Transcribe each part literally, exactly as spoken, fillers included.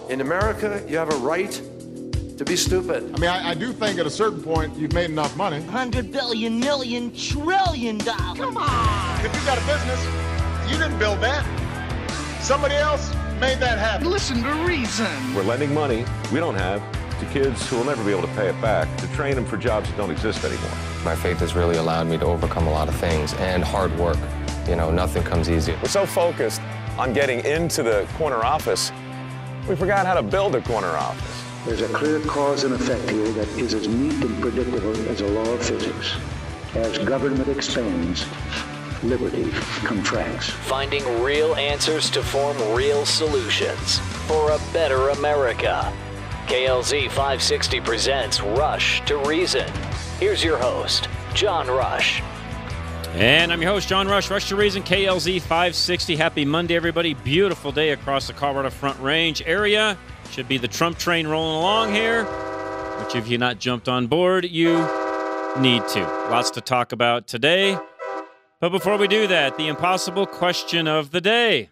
In America, you have a right to be stupid. I mean, I, I do think at a certain point you've made enough money. Hundred billion, million, trillion dollars. Come on! If you got a business, you didn't build that. Somebody else made that happen. Listen to reason. We're lending money we don't have to kids who will never be able to pay it back, to train them for jobs that don't exist anymore. My faith has really allowed me to overcome a lot of things, and hard work. You know, nothing comes easy. We're so focused on getting into the corner office, we forgot how to build a corner office. There's a clear cause and effect here that is as neat and predictable as a law of physics. As government expands, liberty contracts. Finding real answers to form real solutions for a better America. K L Z five sixty presents Rush to Reason. Here's your host, John Rush. And I'm your host, John Rush, Rush to Reason, K L Z five sixty. Happy Monday, everybody. Beautiful day across the Colorado Front Range area. Should be the Trump train rolling along here, which if you've not jumped on board, you need to. Lots to talk about today. But before we do that, the impossible question of the day.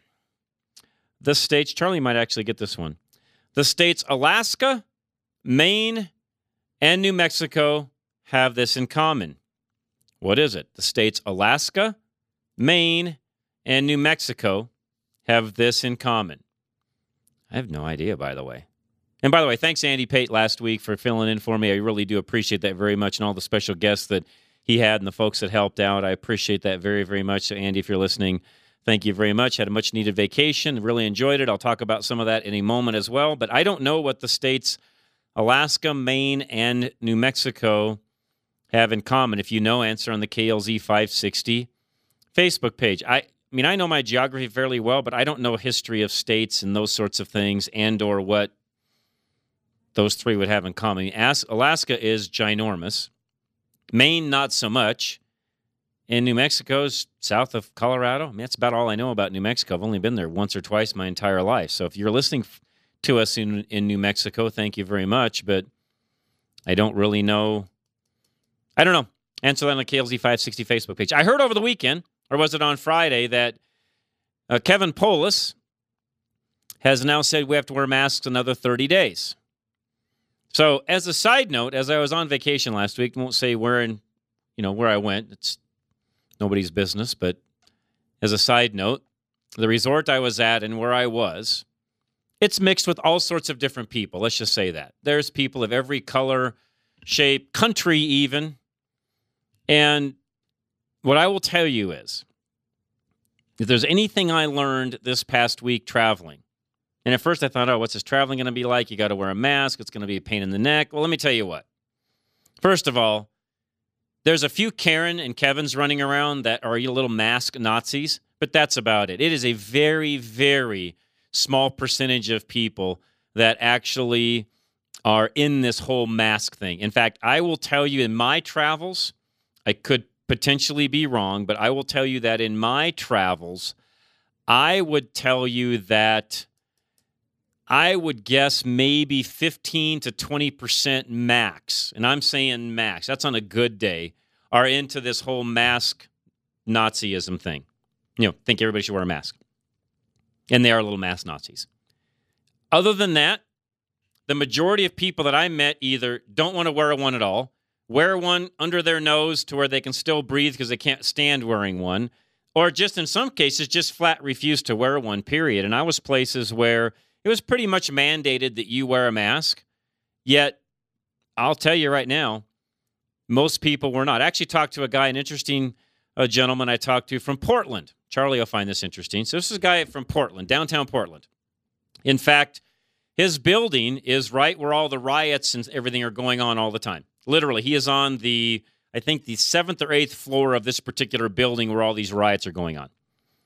The states, Charlie might actually get this one. The states Alaska, Maine, and New Mexico have this in common. What is it? The states Alaska, Maine, and New Mexico have this in common. I have no idea, by the way. And by the way, thanks Andy Pate last week for filling in for me. I really do appreciate that very much, and all the special guests that he had and the folks that helped out. I appreciate that very, very much. So Andy, if you're listening, thank you very much. Had a much-needed vacation. Really enjoyed it. I'll talk about some of that in a moment as well. But I don't know what the states Alaska, Maine, and New Mexico have in common. If you know, answer on the K L Z five sixty Facebook page. I, I mean, I know my geography fairly well, but I don't know history of states and those sorts of things and or what those three would have in common. As, Alaska is ginormous. Maine, not so much. And New Mexico's south of Colorado. I mean, that's about all I know about New Mexico. I've only been there once or twice my entire life. So if you're listening to us in, in New Mexico, thank you very much. But I don't really know. I don't know. Answer that on the K L Z five sixty Facebook page. I heard over the weekend, or was it on Friday, that uh, Kevin Polis has now said we have to wear masks another thirty days. So as a side note, as I was on vacation last week, I won't say where in, you know, where I went. It's nobody's business. But as a side note, the resort I was at and where I was, it's mixed with all sorts of different people. Let's just say that. There's people of every color, shape, country even. And what I will tell you is, if there's anything I learned this past week traveling, and at first I thought, oh, what's this traveling going to be like? You got to wear a mask. It's going to be a pain in the neck. Well, let me tell you what. First of all, there's a few Karen and Kevins running around that are little mask Nazis, but that's about it. It is a very, very small percentage of people that actually are in this whole mask thing. In fact, I will tell you in my travels, I could potentially be wrong, but I will tell you that in my travels, I would tell you that I would guess maybe fifteen to twenty percent max, and I'm saying max, that's on a good day, are into this whole mask Nazism thing. You know, think everybody should wear a mask. And they are little mask Nazis. Other than that, the majority of people that I met either don't want to wear one at all, wear one under their nose to where they can still breathe because they can't stand wearing one, or just in some cases just flat refuse to wear one, period. And I was places where it was pretty much mandated that you wear a mask, yet I'll tell you right now, most people were not. I actually talked to a guy, an interesting uh, gentleman I talked to from Portland. Charlie will find this interesting. So this is a guy from Portland, downtown Portland. In fact, his building is right where all the riots and everything are going on all the time. Literally, he is on the, I think, the seventh or eighth floor of this particular building where all these riots are going on.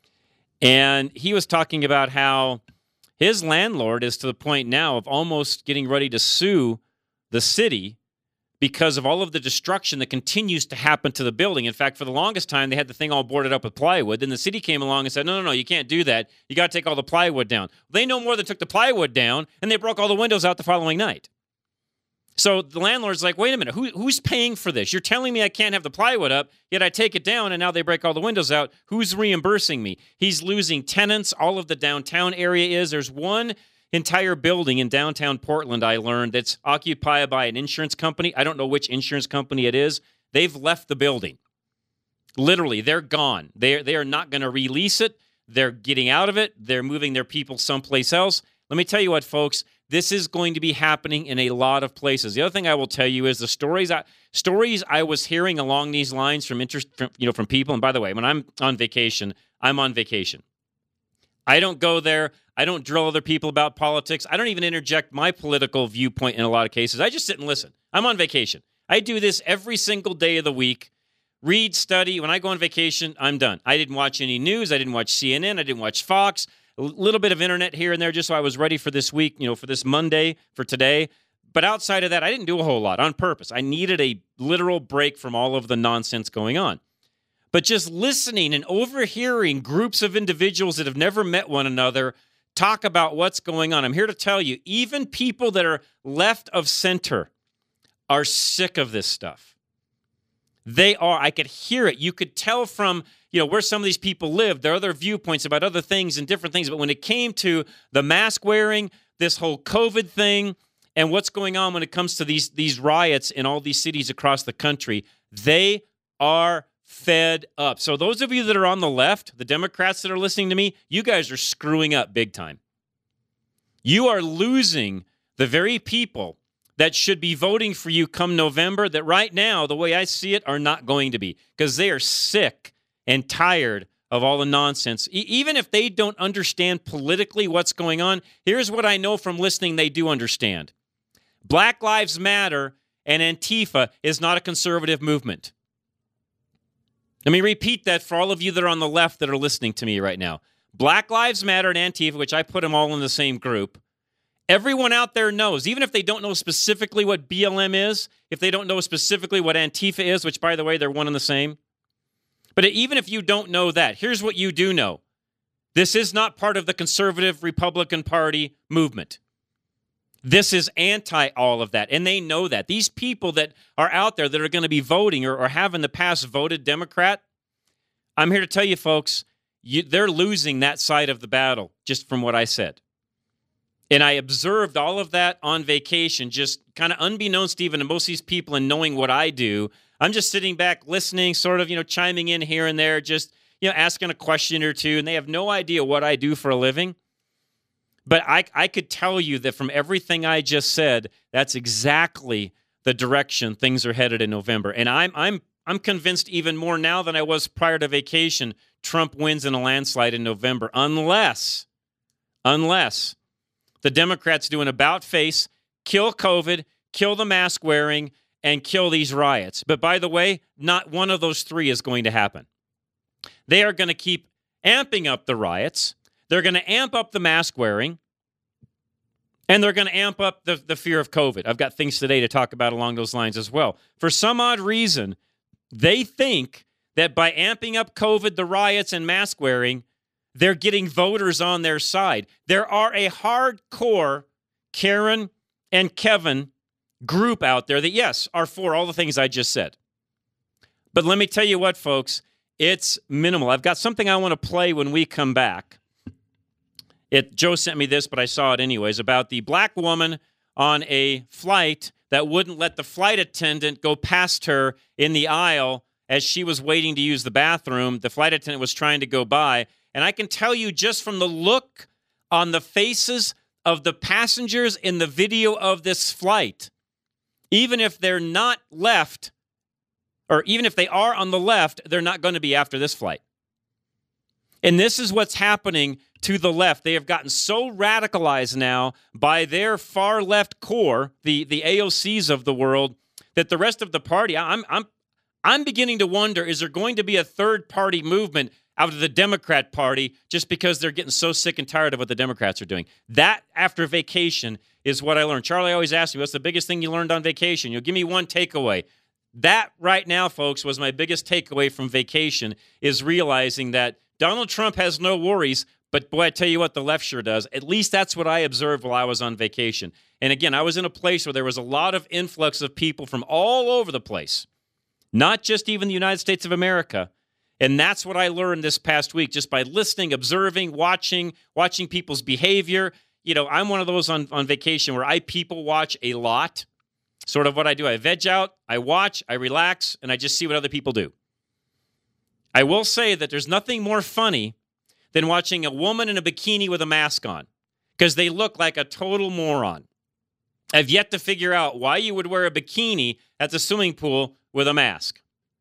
And he was talking about how his landlord is to the point now of almost getting ready to sue the city because of all of the destruction that continues to happen to the building. In fact, for the longest time, they had the thing all boarded up with plywood. Then the city came along and said, no, no, no, you can't do that. You got to take all the plywood down. They no more than took the plywood down, and they broke all the windows out the following night. So the landlord's like, wait a minute, who, who's paying for this? You're telling me I can't have the plywood up, yet I take it down, and now they break all the windows out. Who's reimbursing me? He's losing tenants. All of the downtown area is. There's one entire building in downtown Portland, I learned, that's occupied by an insurance company. I don't know which insurance company it is. They've left the building. Literally, they're gone. They're, they are not going to release it. They're getting out of it. They're moving their people someplace else. Let me tell you what, folks, this is going to be happening in a lot of places. The other thing I will tell you is the stories I, stories I was hearing along these lines from interest, from, you know, from people. And by the way, when I'm on vacation, I'm on vacation. I don't go there. I don't drill other people about politics. I don't even interject my political viewpoint in a lot of cases. I just sit and listen. I'm on vacation. I do this every single day of the week. Read, study. When I go on vacation, I'm done. I didn't watch any news. I didn't watch C N N. I didn't watch Fox. A little bit of internet here and there just so I was ready for this week, you know, for this Monday, for today. But outside of that, I didn't do a whole lot on purpose. I needed a literal break from all of the nonsense going on. But just listening and overhearing groups of individuals that have never met one another talk about what's going on. I'm here to tell you, even people that are left of center are sick of this stuff. They are. I could hear it. You could tell from, you know, where some of these people live, their other viewpoints about other things and different things. But when it came to the mask wearing, this whole COVID thing, and what's going on when it comes to these, these riots in all these cities across the country, they are fed up. So those of you that are on the left, the Democrats that are listening to me, you guys are screwing up big time. You are losing the very people that should be voting for you come November, that right now, the way I see it, are not going to be, because they are sick and tired of all the nonsense. E- even if they don't understand politically what's going on, here's what I know from listening they do understand. Black Lives Matter and Antifa is not a conservative movement. Let me repeat that for all of you that are on the left that are listening to me right now. Black Lives Matter and Antifa, which I put them all in the same group, everyone out there knows, even if they don't know specifically what B L M is, if they don't know specifically what Antifa is, which, by the way, they're one and the same. But even if you don't know that, here's what you do know. This is not part of the conservative Republican Party movement. This is anti all of that, and they know that. These people that are out there that are going to be voting or, or have in the past voted Democrat, I'm here to tell you, folks, you, they're losing that side of the battle, just from what I said. And I observed all of that on vacation, just kind of unbeknownst even to most of these people and knowing what I do. I'm just sitting back, listening, sort of, you know, chiming in here and there, just, you know, asking a question or two, and they have no idea what I do for a living. But I, I could tell you that from everything I just said, that's exactly the direction things are headed in November. And I'm I'm I'm convinced even more now than I was prior to vacation, Trump wins in a landslide in November, unless, unless the Democrats do an about-face, kill COVID, kill the mask wearing, and kill these riots. But by the way, not one of those three is going to happen. They are going to keep amping up the riots. They're going to amp up the mask wearing, and they're going to amp up the, the fear of COVID. I've got things today to talk about along those lines as well. For some odd reason, they think that by amping up COVID, the riots, and mask wearing, they're getting voters on their side. There are a hardcore Karen and Kevin group out there that, yes, are for all the things I just said. But let me tell you what, folks, it's minimal. I've got something I want to play when we come back. It, Joe sent me this, but I saw it anyways, about the black woman on a flight that wouldn't let the flight attendant go past her in the aisle as she was waiting to use the bathroom. The flight attendant was trying to go by. And I can tell you just from the look on the faces of the passengers in the video of this flight, even if they're not left, or even if they are on the left, they're not going to be after this flight. And this is what's happening to the left. They have gotten so radicalized now by their far left core, the, the A O Cs of the world, that the rest of the party, I'm, I'm, I'm beginning to wonder, is there going to be a third party movement out of the Democrat Party just because they're getting so sick and tired of what the Democrats are doing? That, after vacation, is what I learned. Charlie always asks me, what's the biggest thing you learned on vacation? You'll give me one takeaway. That right now, folks, was my biggest takeaway from vacation, is realizing that Donald Trump has no worries, but boy, I tell you what, the left sure does. At least that's what I observed while I was on vacation. And again, I was in a place where there was a lot of influx of people from all over the place, not just even the United States of America. And that's what I learned this past week, just by listening, observing, watching, watching people's behavior. you know, I'm one of those on, on vacation where I people watch a lot. Sort of what I do. I veg out, I watch, I relax, and I just see what other people do. I will say that there's nothing more funny than watching a woman in a bikini with a mask on, because they look like a total moron. I've yet to figure out why you would wear a bikini at the swimming pool with a mask.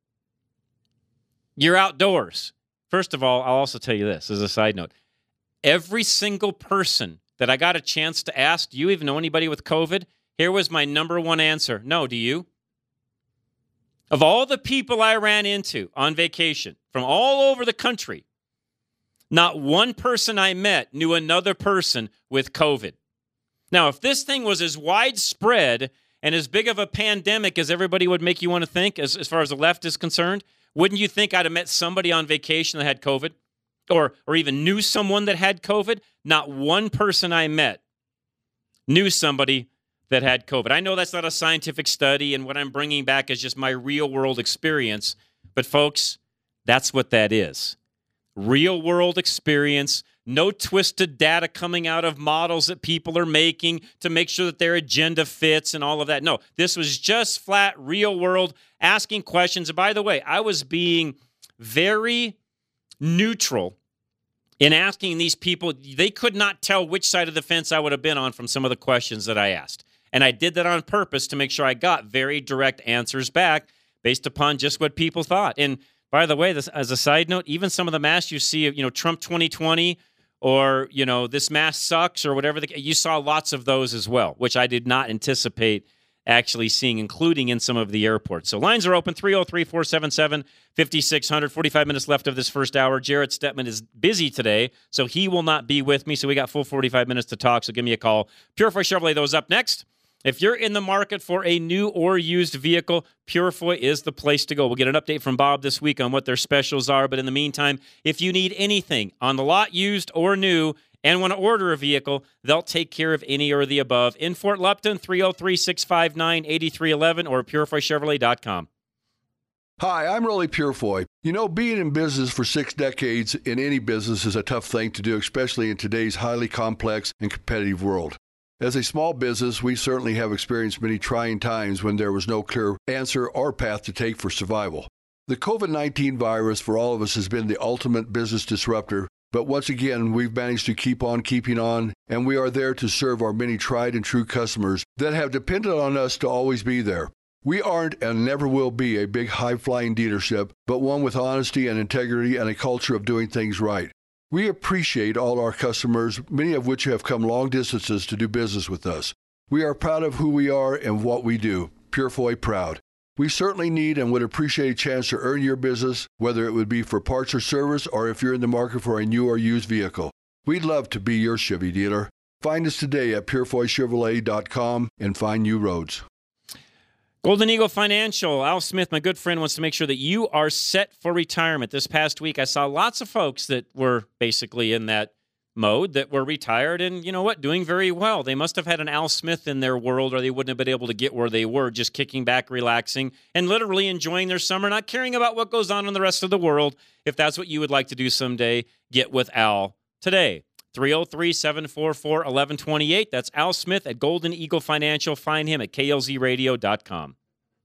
You're outdoors. First of all, I'll also tell you this as a side note. Every single person that I got a chance to ask, do you even know anybody with COVID? Here was my number one answer. No, do you? Of all the people I ran into on vacation from all over the country, not one person I met knew another person with COVID. Now, if this thing was as widespread and as big of a pandemic as everybody would make you want to think, as, as far as the left is concerned, wouldn't you think I'd have met somebody on vacation that had COVID? Or, or even knew someone that had COVID? Not one person I met knew somebody that had COVID. I know that's not a scientific study, and what I'm bringing back is just my real-world experience. But, folks, that's what that is. Real-world experience, no twisted data coming out of models that people are making to make sure that their agenda fits and all of that. No, this was just flat real-world asking questions. And by the way, I was being very neutral in asking these people. They could not tell which side of the fence I would have been on from some of the questions that I asked. And I did that on purpose to make sure I got very direct answers back based upon just what people thought. And by the way, this, as a side note, even some of the masks you see, you know, Trump twenty twenty or, you know, this mask sucks or whatever, the, you saw lots of those as well, which I did not anticipate actually seeing, including in some of the airports. So lines are open, three oh three, four seven seven, five six zero zero. forty-five minutes left of this first hour. Jared Stepman is busy today, so he will not be with me. So we got full forty-five minutes to talk, so give me a call. Purefoy Chevrolet, those up next. If you're in the market for a new or used vehicle, Purefoy is the place to go. We'll get an update from Bob this week on what their specials are. But in the meantime, if you need anything on the lot, used or new, and want to order a vehicle, they'll take care of any or the above. In Fort Lupton, three oh three, six five nine, eight three one one or purefoy chevrolet dot com. Hi, I'm Rolly Purefoy. You know, being in business for six decades in any business is a tough thing to do, especially in today's highly complex and competitive world. As a small business, we certainly have experienced many trying times when there was no clear answer or path to take for survival. The COVID nineteen virus for all of us has been the ultimate business disruptor, but once again, we've managed to keep on keeping on, and we are there to serve our many tried and true customers that have depended on us to always be there. We aren't and never will be a big high-flying dealership, but one with honesty and integrity and a culture of doing things right. We appreciate all our customers, many of which have come long distances to do business with us. We are proud of who we are and what we do. Purefoy proud. We certainly need and would appreciate a chance to earn your business, whether it would be for parts or service or if you're in the market for a new or used vehicle. We'd love to be your Chevy dealer. Find us today at purefoy chevrolet dot com and find new roads. Golden Eagle Financial, Al Smith, my good friend, wants to make sure that you are set for retirement. This past week, I saw lots of folks that were basically in that mode that were retired and, you know what, doing very well. They must have had an Al Smith in their world or they wouldn't have been able to get where they were, just kicking back, relaxing, and literally enjoying their summer, not caring about what goes on in the rest of the world. If that's what you would like to do someday, get with Al today. three oh three, seven four four, one one two eight. That's Al Smith at Golden Eagle Financial. Find him at K L Z radio dot com.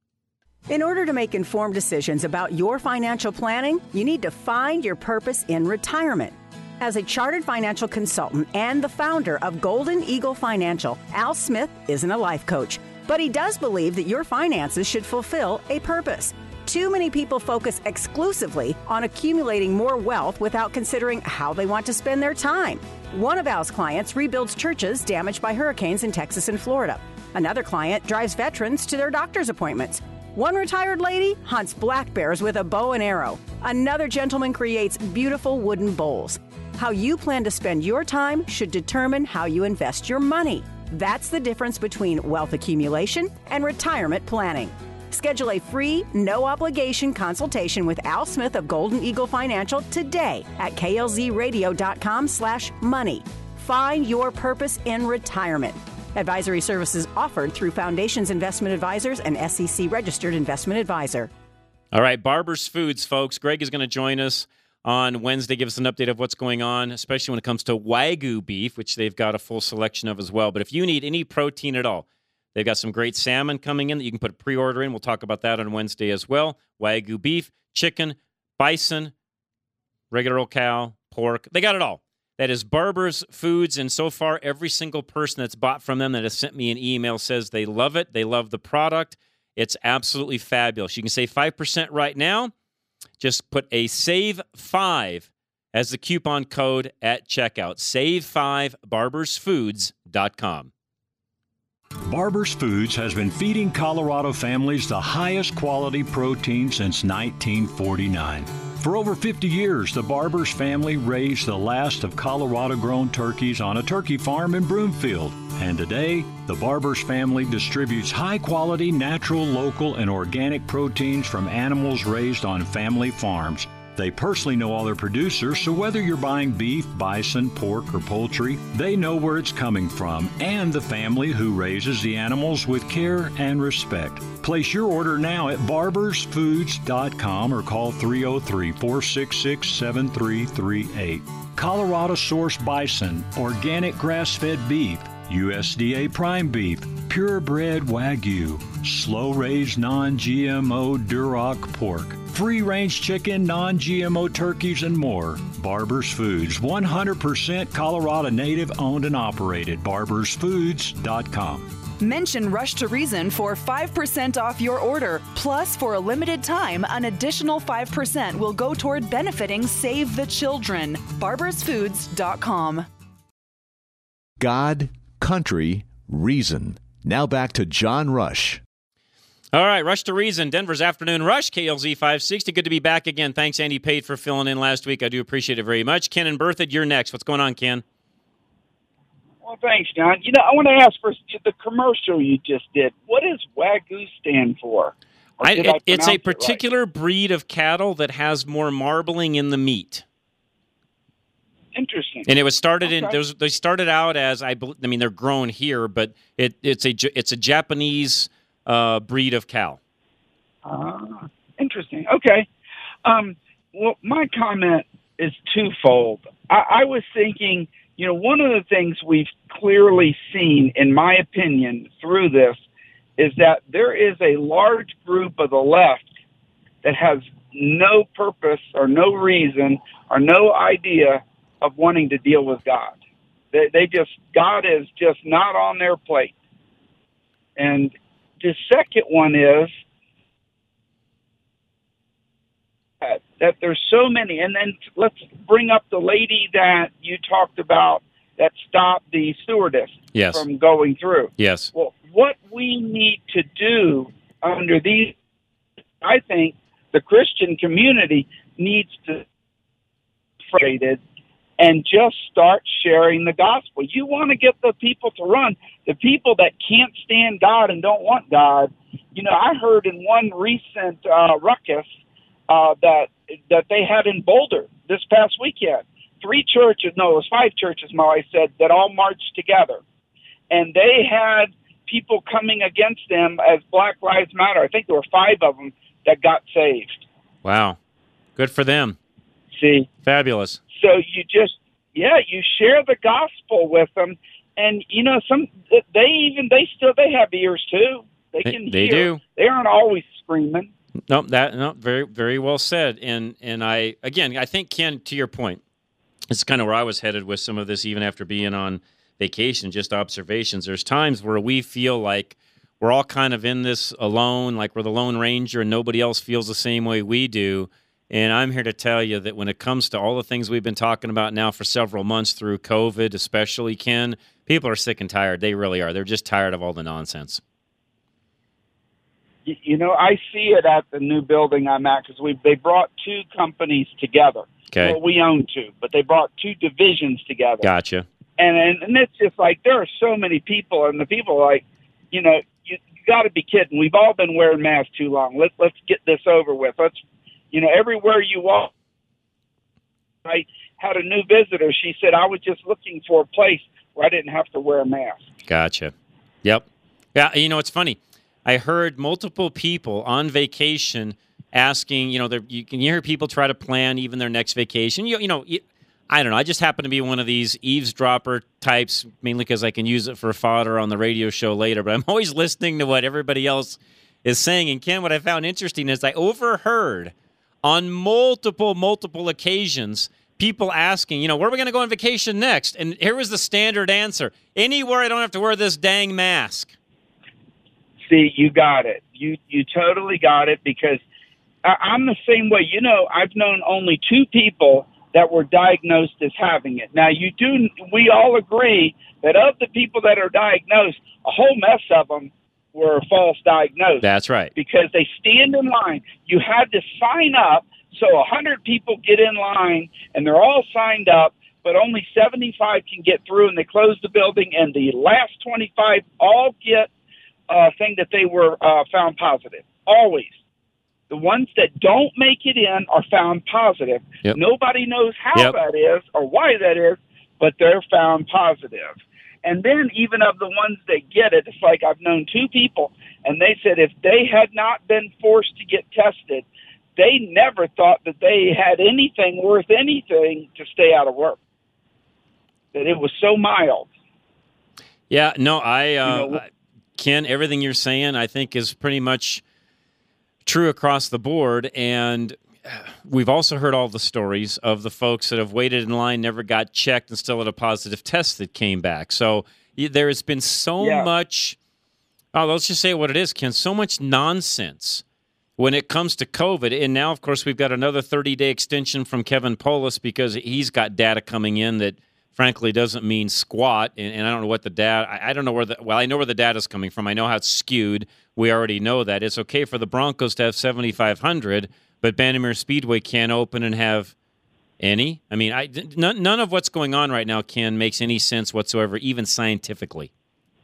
In order to make informed decisions about your financial planning, you need to find your purpose in retirement. As a chartered financial consultant and the founder of Golden Eagle Financial, Al Smith isn't a life coach, but he does believe that your finances should fulfill a purpose. Too many people focus exclusively on accumulating more wealth without considering how they want to spend their time. One of Al's clients rebuilds churches damaged by hurricanes in Texas and Florida. Another client drives veterans to their doctor's appointments. One retired lady hunts black bears with a bow and arrow. Another gentleman creates beautiful wooden bowls. How you plan to spend your time should determine how you invest your money. That's the difference between wealth accumulation and retirement planning. Schedule a free, no-obligation consultation with Al Smith of Golden Eagle Financial today at K L Z radio dot com slash money. Find your purpose in retirement. Advisory services offered through Foundations Investment Advisors and S E C registered investment advisor. All right, Barber's Foods, folks. Greg is going to join us on Wednesday. Give us an update of what's going on, especially when it comes to Wagyu beef, which they've got a full selection of as well. But if you need any protein at all, they've got some great salmon coming in that you can put a pre-order in. We'll talk about that on Wednesday as well. Wagyu beef, chicken, bison, regular old cow, pork. They got it all. That is Barber's Foods, and so far every single person that's bought from them that has sent me an email says they love it. They love the product. It's absolutely fabulous. You can save five percent right now. Just put a save five as the coupon code at checkout. save five, barbers foods dot com. Barber's Foods has been feeding Colorado families the highest quality protein since nineteen forty-nine. For over fifty years, the Barber's family raised the last of Colorado-grown turkeys on a turkey farm in Broomfield. And today, the Barber's family distributes high-quality, natural, local, and organic proteins from animals raised on family farms. They personally know all their producers, so whether you're buying beef, bison, pork, or poultry, they know where it's coming from and the family who raises the animals with care and respect. Place your order now at barbers foods dot com or call three oh three, four six six, seven three three eight. Colorado Source Bison, organic grass-fed beef, U S D A prime beef, purebred Wagyu, slow-raised non-G M O Duroc pork, free-range chicken, non-G M O turkeys, and more. Barber's Foods, one hundred percent Colorado native owned and operated. barbers foods dot com. Mention Rush to Reason for five percent off your order. Plus, for a limited time, an additional five percent will go toward benefiting Save the Children. barbers foods dot com. God, country, reason. Now back to John Rush. All right, Rush to Reason, Denver's Afternoon Rush, K L Z five sixty. Good to be back again. Thanks, Andy Pate, for filling in last week. I do appreciate it very much. Ken and Berthoud, you're next. What's going on, Ken? Well, thanks, John. You know, I want to ask for the commercial you just did. What does Wagyu stand for? I, it, I it's a it particular right? breed of cattle that has more marbling in the meat. Interesting. And it was started okay. in. There was, they started out as I. I mean, they're grown here, but it, it's a it's a Japanese uh, breed of cow. Ah, interesting. Okay. Um, well, my comment is twofold. I, I was thinking, you know, one of the things we've clearly seen, in my opinion, through this, is that there is a large group of the left that has no purpose or no reason or no idea of wanting to deal with God. They, they just, God is just not on their plate. And the second one is that, that there's so many. And then let's bring up the lady that you talked about that stopped the stewardess yes. from going through. Yes. Well, what we need to do under these, I think the Christian community needs to frustrated and just start sharing the gospel. You want to get the people to run, the people that can't stand God and don't want God. You know, I heard in one recent uh, ruckus uh, that that they had in Boulder this past weekend, three churches, no, it was five churches, my wife said, that all marched together. And they had people coming against them as Black Lives Matter. I think there were five of them that got saved. Wow. Good for them. See? Fabulous. So you just, yeah, you share the gospel with them. And, you know, some, they even, they still, they have ears too. They can they, they hear. do. They aren't always screaming. No, that, no, very, very well said. And, and I, again, I think, Ken, to your point, this is kind of where I was headed with some of this, even after being on vacation, just observations. There's times where we feel like we're all kind of in this alone, like we're the Lone Ranger and nobody else feels the same way we do. And I'm here to tell you that when it comes to all the things we've been talking about now for several months through COVID, especially, Ken, people are sick and tired. They really are. They're just tired of all the nonsense. You know, I see it at the new building I'm at because we they brought two companies together. Okay. Well, we own two, but they brought two divisions together. Gotcha. And, and and it's just like there are so many people, and the people are like, you know, you, you got to be kidding. We've all been wearing masks too long. Let's let's get this over with. Let's, you know, everywhere you walk. I had a new visitor. She said, I was just looking for a place where I didn't have to wear a mask. Gotcha. Yep. Yeah. You know, it's funny. I heard multiple people on vacation asking, you know, you can hear people try to plan even their next vacation. You, you know, you, I don't know. I just happen to be one of these eavesdropper types, mainly because I can use it for fodder on the radio show later. But I'm always listening to what everybody else is saying. And Ken, what I found interesting is I overheard on multiple, multiple occasions people asking, you know, where are we going to go on vacation next? And here was the standard answer: anywhere I don't have to wear this dang mask. See, you got it. You you totally got it, because I, I'm the same way. You know, I've known only two people that were diagnosed as having it. Now, you do. We all agree that of the people that are diagnosed, a whole mess of them were false diagnosed. That's right. Because they stand in line. You had to sign up. So one hundred people get in line, and they're all signed up, but only seventy-five can get through, and they close the building, and the last twenty-five all get a thing that they were uh, found positive. Always. The ones that don't make it in are found positive. Yep. Nobody knows how Yep. that is or why that is, but they're found positive. And then even of the ones that get it, it's like I've known two people, and they said if they had not been forced to get tested, they never thought that they had anything worth anything to stay out of work, that it was so mild. Yeah, no, I, uh, You know, I- Ken, everything you're saying I think is pretty much true across the board. And we've also heard all the stories of the folks that have waited in line, never got checked, and still had a positive test that came back. So y- there has been so Yeah. much, oh, let's just say what it is, Ken, so much nonsense when it comes to COVID. And now, of course, we've got another thirty-day extension from Kevin Polis because he's got data coming in that, frankly, doesn't mean squat. And, and I don't know what the data, I, I don't know where the, well, I know where the data's coming from. I know how it's skewed. We already know that. It's okay for the Broncos to have seventy-five hundred, but Bandimere Speedway can't open and have any. I mean, I, none, none of what's going on right now, Ken, makes any sense whatsoever, even scientifically.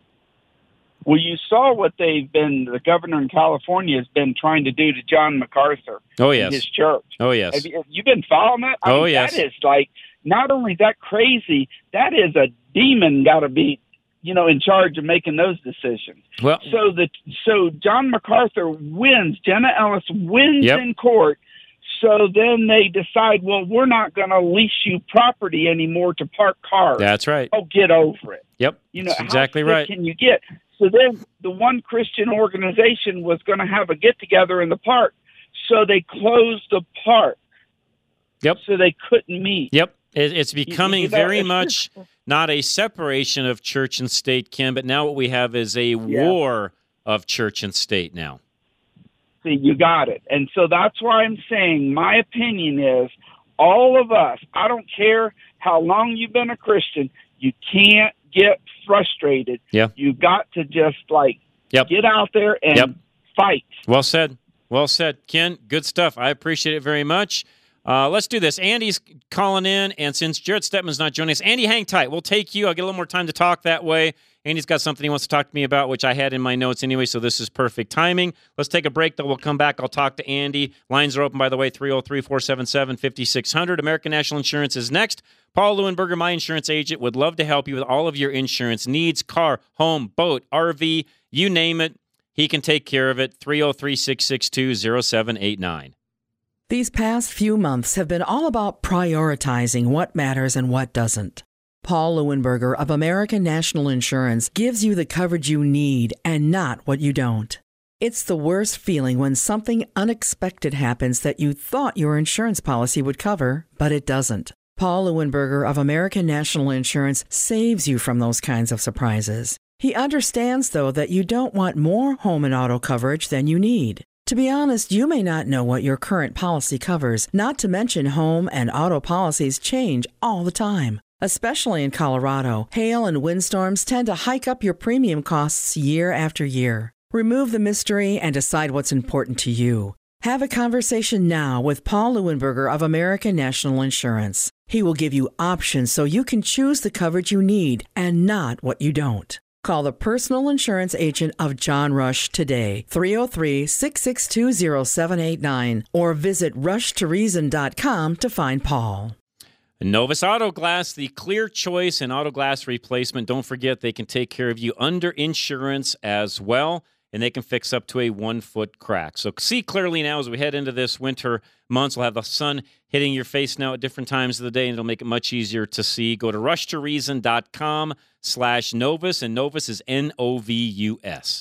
Well, you saw what they've been, the governor in California has been trying to do to John MacArthur. Oh, in yes. his church. Oh, yes. Have you, have you been following that? I Oh, mean, yes. That is like, not only that crazy, that is a demon got to be, you know, in charge of making those decisions. Well, So the so John MacArthur wins, Jenna Ellis wins Yep. in court. So then they decide, well, we're not going to lease you property anymore to park cars. that's right. Oh, get over it. Yep. You know, That's exactly how sick right. can you get? So then the one Christian organization was going to have a get-together in the park. So they closed the park. Yep. So they couldn't meet. Yep. It, it's becoming you know, very it's much not a separation of church and state, Ken, but now what we have is a war of church and state now. See, you got it. And so that's why I'm saying my opinion is all of us, I don't care how long you've been a Christian, you can't get frustrated. Yeah. You got to just like Yep. get out there and Yep. fight. Well said. Well said. Ken, good stuff. I appreciate it very much. Uh, let's do this. Andy's calling in, and since Jared Stepman's not joining us, Andy, hang tight. We'll take you. I'll get a little more time to talk that way. Andy's got something he wants to talk to me about, which I had in my notes anyway, so this is perfect timing. Let's take a break, though. We'll come back. I'll talk to Andy. Lines are open, by the way, three oh three, four seven seven, five six zero zero. American National Insurance is next. Paul Leuenberger, my insurance agent, would love to help you with all of your insurance needs, car, home, boat, R V, you name it. He can take care of it. three oh three, six six two, oh seven eight nine. These past few months have been all about prioritizing what matters and what doesn't. Paul Leuenberger of American National Insurance gives you the coverage you need and not what you don't. It's the worst feeling when something unexpected happens that you thought your insurance policy would cover, but it doesn't. Paul Leuenberger of American National Insurance saves you from those kinds of surprises. He understands, though, that you don't want more home and auto coverage than you need. To be honest, you may not know what your current policy covers, not to mention home and auto policies change all the time. Especially in Colorado, hail and windstorms tend to hike up your premium costs year after year. Remove the mystery and decide what's important to you. Have a conversation now with Paul Leuenberger of American National Insurance. He will give you options so you can choose the coverage you need and not what you don't. Call the personal insurance agent of John Rush today, three oh three, six six two, oh seven eight nine, or visit rush to reason dot com to find Paul. Novus Auto Glass, the clear choice in auto glass replacement. Don't forget, they can take care of you under insurance as well. and they can fix up to a one-foot crack. So see clearly now as we head into this winter months. We'll have the sun hitting your face now at different times of the day, and it'll make it much easier to see. Go to rush to reason dot com slash Novus, and Novus is N O V U S.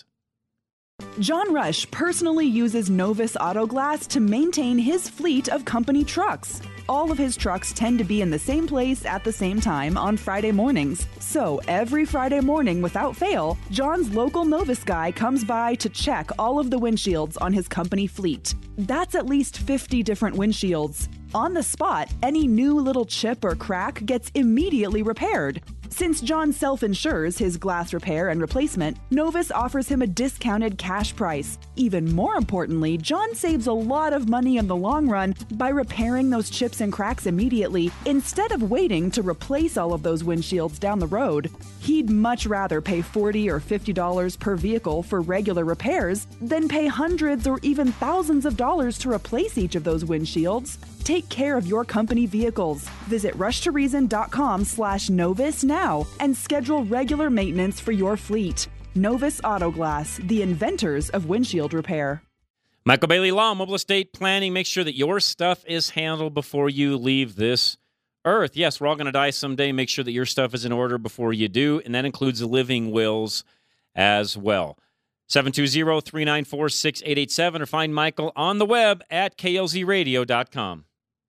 John Rush personally uses Novus Auto Glass to maintain his fleet of company trucks. All of his trucks tend to be in the same place at the same time on Friday mornings. So every Friday morning, without fail, John's local Novus guy comes by to check all of the windshields on his company fleet. That's at least fifty different windshields. On the spot, any new little chip or crack gets immediately repaired. Since John self-insures his glass repair and replacement, Novus offers him a discounted cash price. Even more importantly, John saves a lot of money in the long run by repairing those chips and cracks immediately instead of waiting to replace all of those windshields down the road. He'd much rather pay forty dollars or fifty dollars per vehicle for regular repairs than pay hundreds or even thousands of dollars to replace each of those windshields. Take care of your company vehicles. Visit rush to reason dot com slash Novus now and schedule regular maintenance for your fleet. Novus Auto Glass, the inventors of windshield repair. Michael Bailey Law, Mobile Estate Planning. Make sure that your stuff is handled before you leave this earth. Yes, we're all going to die someday. Make sure that your stuff is in order before you do, and that includes the living wills as well. seven two zero, three nine four, six eight eight seven or find Michael on the web at K L Z radio dot com.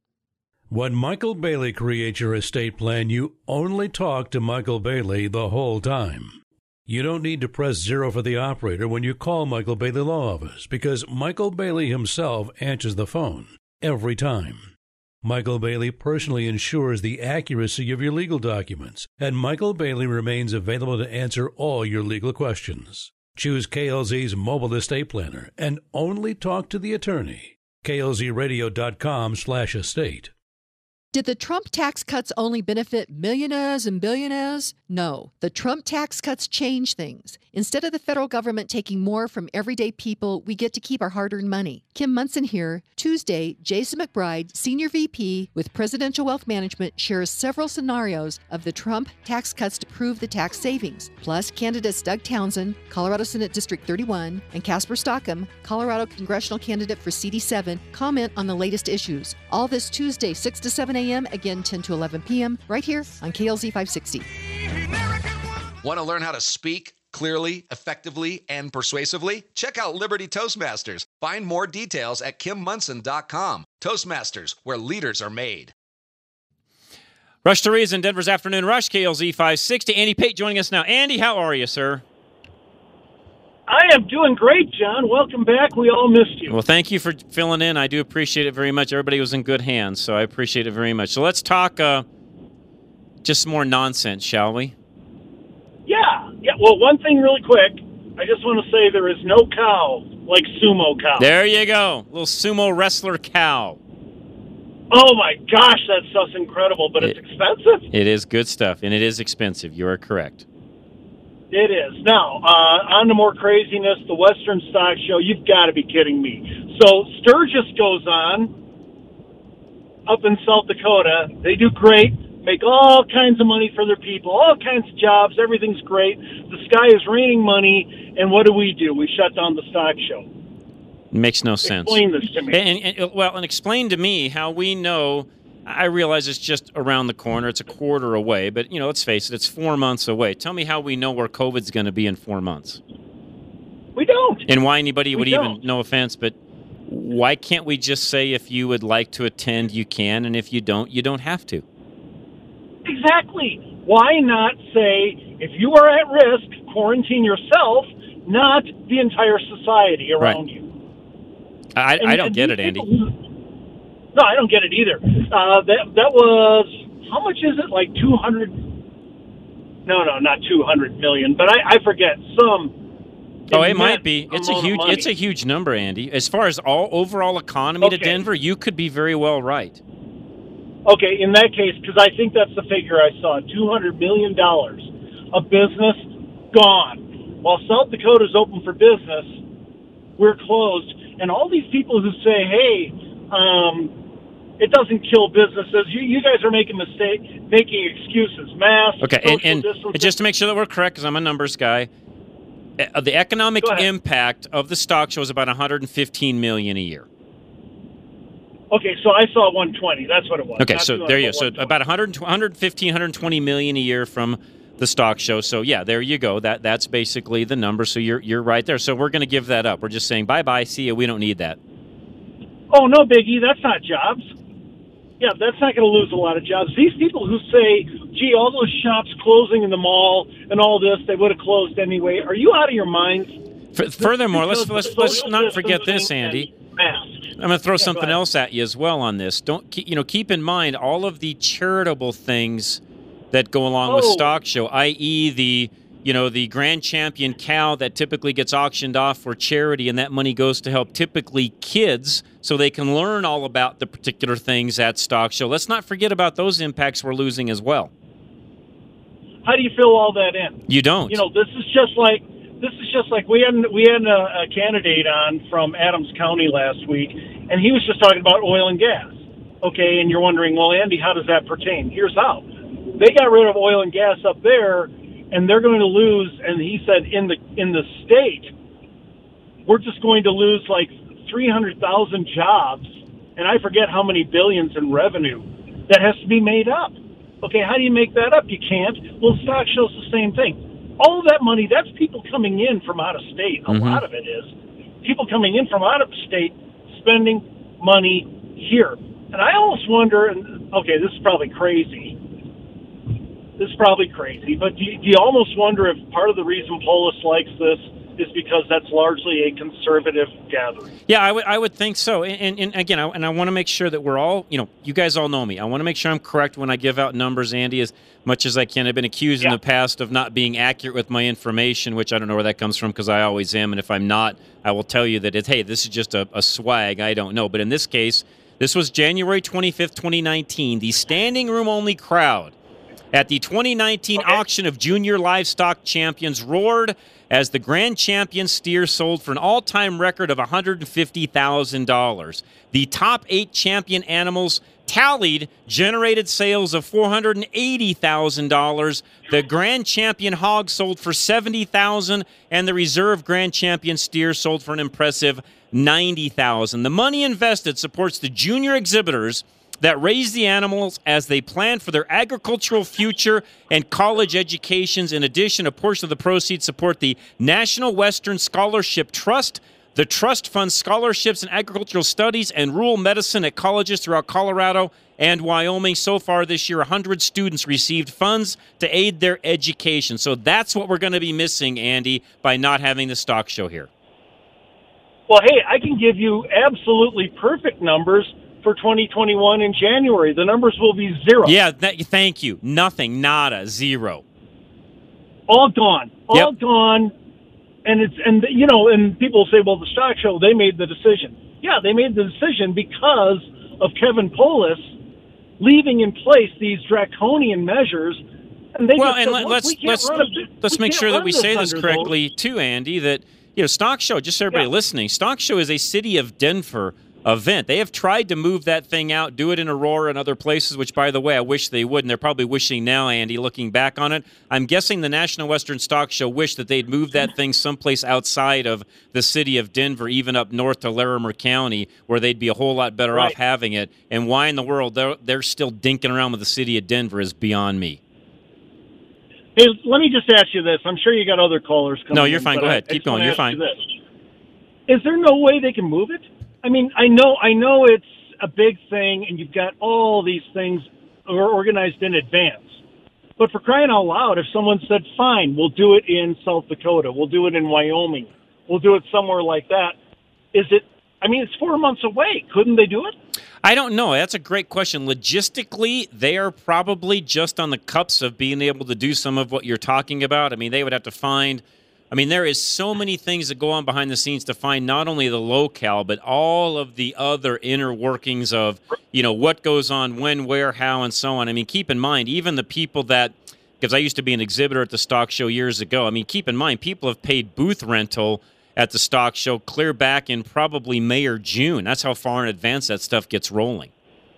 When Michael Bailey creates your estate plan, you only talk to Michael Bailey the whole time. You don't need to press zero for the operator when you call Michael Bailey Law Office because Michael Bailey himself answers the phone every time. Michael Bailey personally ensures the accuracy of your legal documents, and Michael Bailey remains available to answer all your legal questions. Choose K L Z's mobile estate planner and only talk to the attorney. K L Z radio dot com slash estate. Did the Trump tax cuts only benefit millionaires and billionaires? No. The Trump tax cuts change things. Instead of the federal government taking more from everyday people, we get to keep our hard-earned money. Kim Munson here. Tuesday, Jason McBride, Senior V P with Presidential Wealth Management, shares several scenarios of the Trump tax cuts to prove the tax savings. Plus, candidates Doug Townsend, Colorado Senate District thirty-one, and Casper Stockham, Colorado congressional candidate for C D seven, comment on the latest issues. All this Tuesday, six to seven a.m., again ten to eleven p.m., right here on K L Z five sixty. Want to learn how to speak clearly, effectively, and persuasively? Check out Liberty Toastmasters. Find more details at kim munson dot com. Toastmasters, where leaders are made. Rush to Reason, Denver's Afternoon Rush, K L Z five sixty. Andy Pate joining us now. Andy, how are you, sir? I am doing great, John. Welcome back. We all missed you. Well, thank you for filling in. I do appreciate it very much. Everybody was in good hands, so I appreciate it very much. So let's talk uh, just some more nonsense, shall we? Yeah. Yeah. Well, one thing really quick. I just want to say there is no cow like sumo cow. There you go. Little sumo wrestler cow. Oh, my gosh. That stuff's incredible, but it, it's expensive. It is good stuff, and it is expensive. You are correct. It is. Now, uh, on to more craziness, the Western Stock Show. You've got to be kidding me. So Sturgis goes on up in South Dakota. They do great, make all kinds of money for their people, all kinds of jobs. Everything's great. The sky is raining money, and what do we do? We shut down the stock show. It makes no sense. Explain this to me. And, and, well, and explain to me how we know. I realize it's just around the corner. It's a quarter away. But, you know, let's face it, it's four months away. Tell me how we know where COVID's going to be in four months. We don't. And why anybody we would don't. even, no offense, but why can't we just say if you would like to attend, you can, and if you don't, you don't have to? Exactly. Why not say, if you are at risk, quarantine yourself, not the entire society around right. you? I, and, I don't get it, Andy. Who, No, I don't get it either. Uh, that that was, how much is it? Like two hundred? No, no, not two hundred million, but I, I forget some. Oh, it might be. It's a huge. It's a huge number, Andy. As far as all overall economy okay. to Denver, you could be very well right. Okay, in that case, because I think that's the figure I saw: two hundred million dollars. A business gone. While South Dakota's open for business, we're closed, and all these people who say, "Hey, um." It doesn't kill businesses. You, you guys are making mistake, making excuses. Masks, okay, social and, and distancing. just to make sure that we're correct, because I'm a numbers guy, Uh, the economic impact of the stock show is about one hundred fifteen million dollars a year. Okay, so I saw one twenty. That's what it was. Okay, Not so there you go. So about one hundred, one hundred fifteen, one hundred twenty million dollars a year from the stock show. So yeah, there you go. That that's basically the number. So you're you're right there. So we're going to give that up. We're just saying bye bye. See you. We don't need that. Oh no, Biggie. That's not jobs. Yeah, that's not going to lose a lot of jobs. These people who say, "Gee, all those shops closing in the mall and all this, they would have closed anyway." Are you out of your minds? F- furthermore, let's let's let's not forget this, Andy. I'm going to throw yeah, something else at you as well on this. Don't keep, you know? Keep in mind all of the charitable things that go along oh. with stock show, that is, the you know the Grand Champion cow that typically gets auctioned off for charity, and that money goes to help typically kids so they can learn all about the particular things at stock show. Let's not forget about those impacts we're losing as well. How do you fill all that in? You don't. You know, this is just like. This is just like we had we had a, a candidate on from Adams County last week, and he was just talking about oil and gas. Okay, and you're wondering, well, Andy, how does that pertain? Here's how. They got rid of oil and gas up there, and they're going to lose. And he said, in the in the state, we're just going to lose like three hundred thousand jobs, and I forget how many billions in revenue that has to be made up. Okay, how do you make that up? You can't. Well, stock shows the same thing. All of that money, that's people coming in from out of state. A mm-hmm. lot of it is. People coming in from out of state spending money here. And I almost wonder, and okay, this is probably crazy. This is probably crazy, but do you, do you almost wonder if part of the reason Polis likes this is because that's largely a conservative gathering? Yeah, I would I would think so. And, and, and again, I, and I want to make sure that we're all, you know, you guys all know me. I want to make sure I'm correct when I give out numbers, Andy, as much as I can. I've been accused yeah. in the past of not being accurate with my information, which I don't know where that comes from because I always am. And if I'm not, I will tell you that, it's, hey, this is just a, a swag. I don't know. But in this case, this was January twenty-fifth, twenty nineteen. The standing room only crowd at the twenty nineteen okay. auction of Junior Livestock Champions roared as the Grand Champion steer sold for an all-time record of one hundred fifty thousand dollars. The top eight champion animals tallied generated sales of four hundred eighty thousand dollars. The Grand Champion hog sold for seventy thousand dollars, and the Reserve Grand Champion steer sold for an impressive ninety thousand dollars. The money invested supports the junior exhibitors that raise the animals as they plan for their agricultural future and college educations. In addition, a portion of the proceeds support the National Western Scholarship Trust, the Trust funds scholarships in agricultural studies and rural medicine at colleges throughout Colorado and Wyoming. So far this year, one hundred students received funds to aid their education. So that's what we're going to be missing, Andy, by not having the stock show here. Well, hey, I can give you absolutely perfect numbers for twenty twenty-one in January. The numbers will be zero. Yeah, that, thank you. Nothing, nada, zero. All gone. All yep. gone. And it's and you know, and people say, well, the stock show, they made the decision. Yeah, they made the decision because of Kevin Polis leaving in place these draconian measures. And they well, just and said, let, let's we let's a, let's we make sure that we this say this correctly those. too, Andy. That you know, stock show. Just so everybody yeah. listening, stock show is a City of Denver event. They have tried to move that thing out, do it in Aurora and other places, which, by the way, I wish they would, and they're probably wishing now, Andy, looking back on it. I'm guessing the National Western Stock Show wished that they'd move that thing someplace outside of the city of Denver, even up north to Larimer County, where they'd be a whole lot better right. off having it. And why in the world they're, they're still dinking around with the city of Denver is beyond me. Hey, let me just ask you this. I'm sure you got other callers coming No, you're in, fine. Go I, ahead. I Keep going. You're fine. You is there no way they can move it? I mean, I know, I know it's a big thing, and you've got all these things organized in advance. But for crying out loud, if someone said, "Fine, we'll do it in South Dakota, we'll do it in Wyoming, we'll do it somewhere like that," is it? I mean, it's four months away. Couldn't they do it? I don't know. That's a great question. Logistically, they are probably just on the cups of being able to do some of what you're talking about. I mean, they would have to find. I mean, there is so many things that go on behind the scenes to find not only the locale, but all of the other inner workings of, you know, what goes on, when, where, how, and so on. I mean, keep in mind, even the people that, because I used to be an exhibitor at the stock show years ago, I mean, keep in mind, people have paid booth rental at the stock show clear back in probably May or June. That's how far in advance that stuff gets rolling.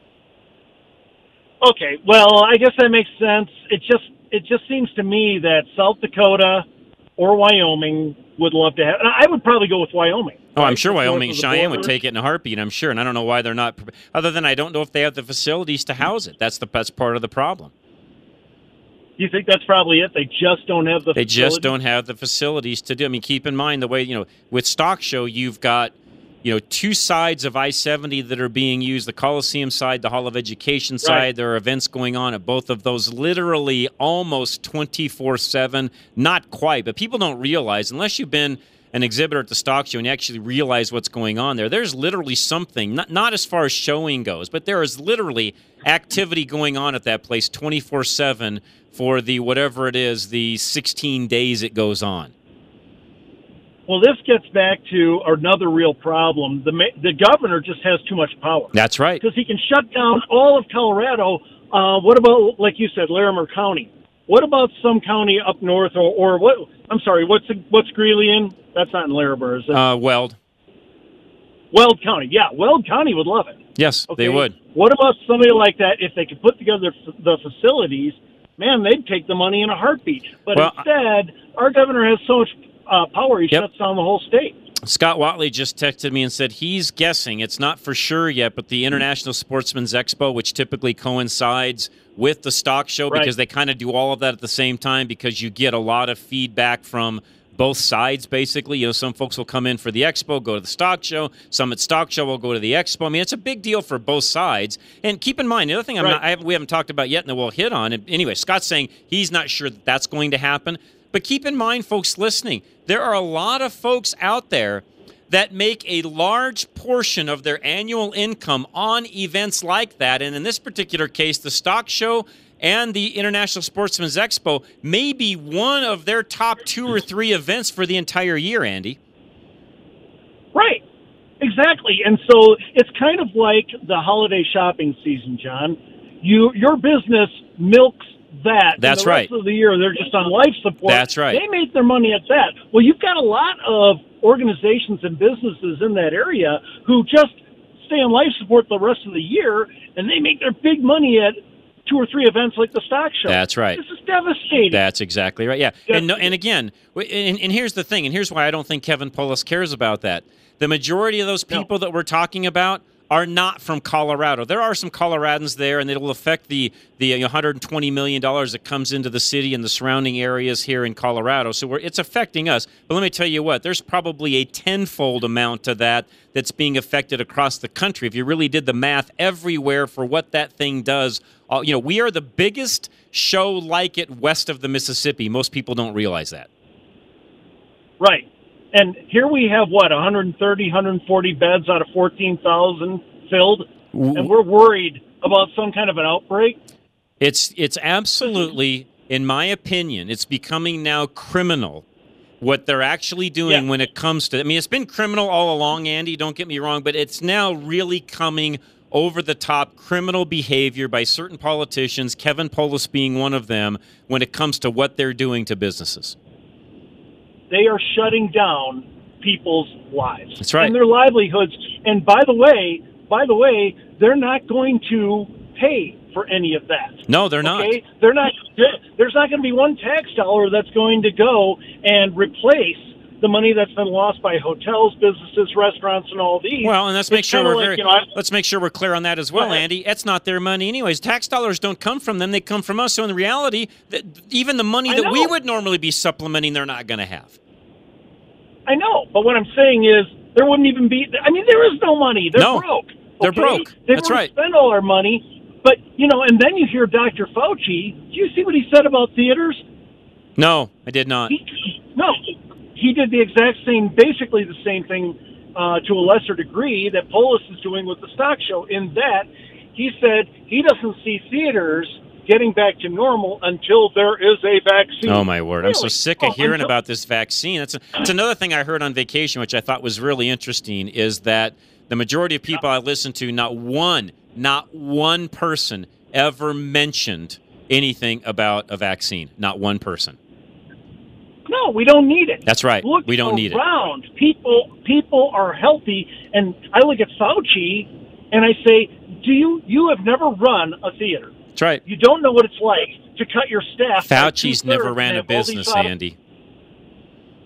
Okay, well, I guess that makes sense. It just, it just seems to me that South Dakota or Wyoming, would love to have. And I would probably go with Wyoming. Oh, I'm sure Right, Wyoming and north of the Cheyenne would border. take it in a heartbeat, I'm sure. And I don't know why they're not. Other than I don't know if they have the facilities to house it. That's the that's part of the problem. You think that's probably it? They just don't have the They facilities? just don't have the facilities to do. I mean, keep in mind the way, you know, with Stock Show, you've got, you know, two sides of I seventy that are being used, the Coliseum side, the Hall of Education side. Right. There are events going on at both of those literally almost twenty-four seven. Not quite, but people don't realize, unless you've been an exhibitor at the Stock Show and you actually realize what's going on there, there's literally something, not, not as far as showing goes, but there is literally activity going on at that place twenty-four seven for the whatever it is, the sixteen days it goes on. Well, this gets back to another real problem. The ma- the governor just has too much power. That's right. Because he can shut down all of Colorado. Uh, what about, like you said, Larimer County? What about some county up north, or, or what? I'm sorry, what's what's Greeley in? That's not in Larimer, is it? Uh, Weld. Weld County. Yeah, Weld County would love it. Yes, Okay? they would. What about somebody like that? If they could put together f- the facilities, man, they'd take the money in a heartbeat. But Well, instead, our governor has so much uh, power, he Yep. shuts down the whole state. Scott Watley just texted me and said he's guessing, it's not for sure yet, but the International Sportsman's Expo, which typically coincides with the Stock Show, Right. because they kind of do all of that at the same time, because you get a lot of feedback from both sides, basically. You know, some folks will come in for the Expo, go to the Stock Show. Some at Stock Show will go to the Expo. I mean, it's a big deal for both sides. And keep in mind, the other thing I'm Right. not, I have, we haven't talked about yet and that we'll hit on, and anyway, Scott's saying he's not sure that that's going to happen. But keep in mind, folks listening, there are a lot of folks out there that make a large portion of their annual income on events like that. And in this particular case, the Stock Show and the International Sportsman's Expo may be one of their top two or three events for the entire year, Andy. Right. Exactly. And so it's kind of like the holiday shopping season, John. You your business milks that. That's and the rest right. of the year they're just on life support. That's right. They make their money at that. Well, you've got a lot of organizations and businesses in that area who just stay on life support the rest of the year, and they make their big money at two or three events like the Stock Show. That's right. This is devastating. That's exactly right. Yeah, and no, and again, w- and, and here's the thing, and here's why I don't think Kevin Polis cares about that. The majority of those people that we're talking about are not from Colorado. There are some Coloradans there, and it will affect the the one hundred twenty million dollars that comes into the city and the surrounding areas here in Colorado. So we're, it's affecting us. But let me tell you what, there's probably a tenfold amount to that that's being affected across the country. If you really did the math everywhere for what that thing does, uh, you know, we are the biggest show like it west of the Mississippi. Most people don't realize that. Right. And here we have, what, one hundred thirty, one hundred forty beds out of fourteen thousand filled, and we're worried about some kind of an outbreak? It's it's absolutely, in my opinion, it's becoming now criminal what they're actually doing Yeah. when it comes to, I mean, it's been criminal all along, Andy, don't get me wrong, but it's now really coming over the top criminal behavior by certain politicians, Kevin Polis being one of them, when it comes to what they're doing to businesses. They are shutting down people's lives. That's right. And their livelihoods. And by the way, by the way, they're not going to pay for any of that. No, they're not. Okay? They're not. There's not going to be one tax dollar that's going to go and replace the money that's been lost by hotels, businesses, restaurants, and all these. Well, and let's make It's sure kinda we're like, very, you know, I- let's make sure we're clear on that as well, Go ahead. Andy. It's not their money anyways. Tax dollars don't come from them; they come from us. So in reality, th- even the money I that we know. would normally be supplementing, they're not going to have. I know, but what I'm saying is there wouldn't even be. I mean, there is no money. They're No, broke. they're okay? broke. They That's don't right. Spend all our money, but you know, and then you hear Doctor Fauci. Do you see what he said about theaters? No, I did not. No, he did the exact same, basically the same thing uh, to a lesser degree that Polis is doing with the Stock Show. In that, he said he doesn't see theaters getting back to normal until there is a vaccine. Oh, my word. I'm so Really? sick of Oh, hearing until- about this vaccine. That's, a, that's another thing I heard on vacation, which I thought was really interesting, is that the majority of people I listen to, not one, not one person ever mentioned anything about a vaccine. Not one person. No, we don't need it. That's right. Look We don't need it. around. People, people are healthy, and I look at Fauci, and I say, "Do you? You have never run a theater. That's right. You don't know what it's like to cut your staff." by Fauci's two-thirds never and ran a have all these business, out of- Andy.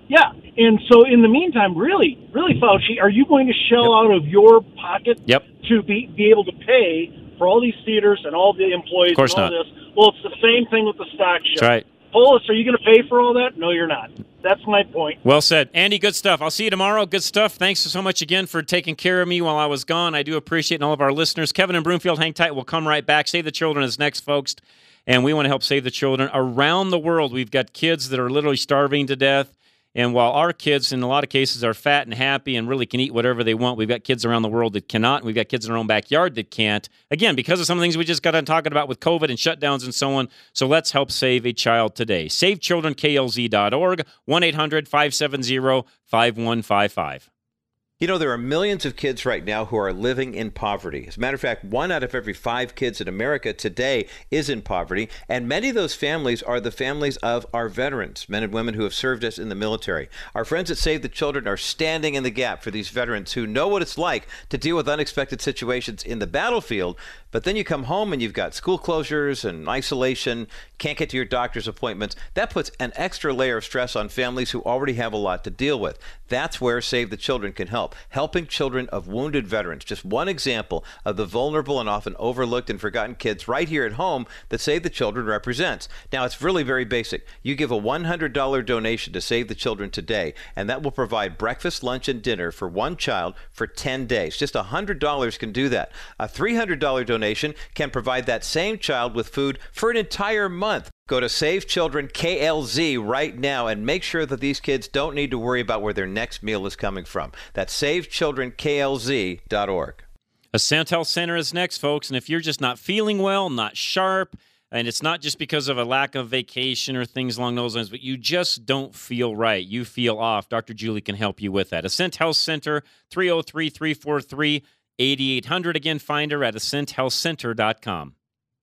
Yeah, and so in the meantime, really, really, Fauci, are you going to shell yep. out of your pocket yep. to be, be able to pay for all these theaters and all the employees of course and all not. this? Well, it's the same thing with the stock show. That's right. Polis, are you going to pay for all that? No, you're not. That's my point. Well said. Andy, good stuff. I'll see you tomorrow. Good stuff. Thanks so much again for taking care of me while I was gone. I do appreciate it, and all of our listeners. Kevin and Broomfield, hang tight. We'll come right back. Save the Children is next, folks. And we want to help save the children around the world. We've got kids that are literally starving to death. And while our kids, in a lot of cases, are fat and happy and really can eat whatever they want, we've got kids around the world that cannot, and we've got kids in our own backyard that can't. Again, because of some of the things we just got done talking about with COVID and shutdowns and so on. So let's help save a child today. Save Children K L Z dot org, one eight hundred five seven zero five one five five. You know, there are millions of kids right now who are living in poverty. As a matter of fact, one out of every five kids in America today is in poverty, and many of those families are the families of our veterans, men and women who have served us in the military. Our friends at Save the Children are standing in the gap for these veterans who know what it's like to deal with unexpected situations in the battlefield, but then you come home and you've got school closures and isolation, can't get to your doctor's appointments. That puts an extra layer of stress on families who already have a lot to deal with. That's where Save the Children can help. Helping children of wounded veterans. Just one example of the vulnerable and often overlooked and forgotten kids right here at home that Save the Children represents. Now, it's really very basic. You give a one hundred dollars donation to Save the Children today, and that will provide breakfast, lunch, and dinner for one child for ten days. Just one hundred dollars can do that. A three hundred dollars donation can provide that same child with food for an entire month. Go to Save Children K L Z right now and make sure that these kids don't need to worry about where their next meal is coming from. That's Save Children K L Z dot org. Ascent Health Center is next, folks. And if you're just not feeling well, not sharp, and it's not just because of a lack of vacation or things along those lines, but you just don't feel right, you feel off, Doctor Julie can help you with that. Ascent Health Center, three oh three, three four three, eight eight hundred. Again, find her at ascent health center dot com.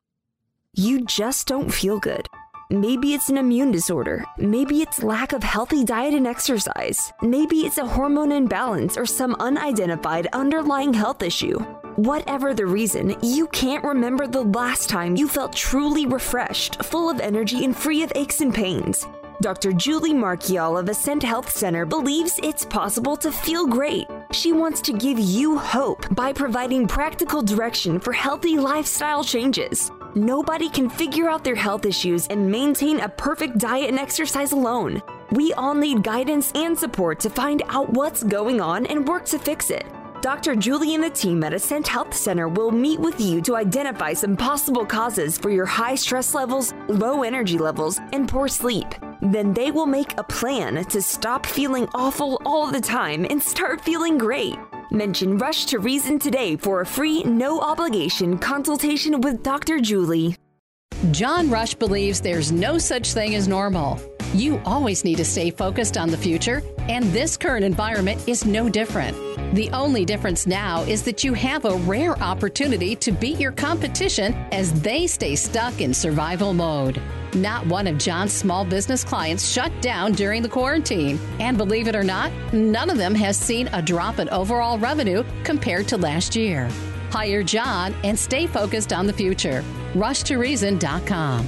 You just don't feel good. Maybe it's an immune disorder. Maybe it's lack of healthy diet and exercise. Maybe it's a hormone imbalance or some unidentified underlying health issue. Whatever the reason, you can't remember the last time you felt truly refreshed, full of energy, and free of aches and pains. Doctor Julie Marchiol of Ascent Health Center believes it's possible to feel great. She wants to give you hope by providing practical direction for healthy lifestyle changes. Nobody can figure out their health issues and maintain a perfect diet and exercise alone. We all need guidance and support to find out what's going on and work to fix it. Doctor Julie and the team at Ascent Health Center will meet with you to identify some possible causes for your high stress levels, low energy levels, and poor sleep. Then they will make a plan to stop feeling awful all the time and start feeling great. Mention Rush to Reason today for a free, no-obligation consultation with Doctor Julie. John Rush believes there's no such thing as normal. You always need to stay focused on the future, and this current environment is no different. The only difference now is that you have a rare opportunity to beat your competition as they stay stuck in survival mode. Not one of John's small business clients shut down during the quarantine. And believe it or not, none of them has seen a drop in overall revenue compared to last year. Hire John and stay focused on the future. rush to reason dot com.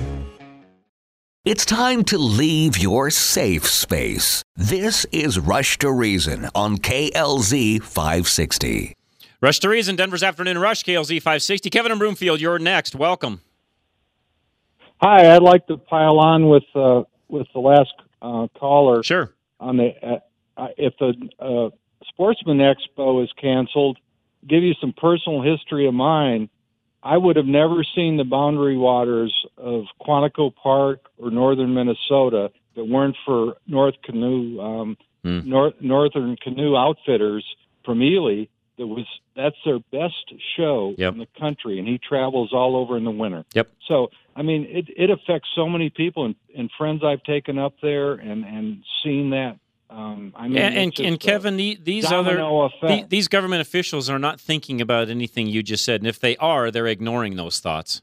It's time to leave your safe space. This is Rush to Reason on K L Z five sixty. Rush to Reason, Denver's Afternoon Rush, K L Z five sixty. Kevin and Broomfield, you're next. Welcome. Hi, I'd like to pile on with uh, with the last uh, caller. Sure. On the uh, if the uh, Sportsman Expo is canceled, give you some personal history of mine. I would have never seen the boundary waters of Quantico Park or northern Minnesota if it weren't for North Canoe, um, mm. North, Northern Canoe Outfitters from Ely. That was that's their best show yep. in the country, and he travels all over in the winter. Yep. So I mean, it it affects so many people, and, and friends I've taken up there and and seen that. Um, I mean, and and, and Kevin, the, these other the, these government officials are not thinking about anything you just said, and if they are, they're ignoring those thoughts.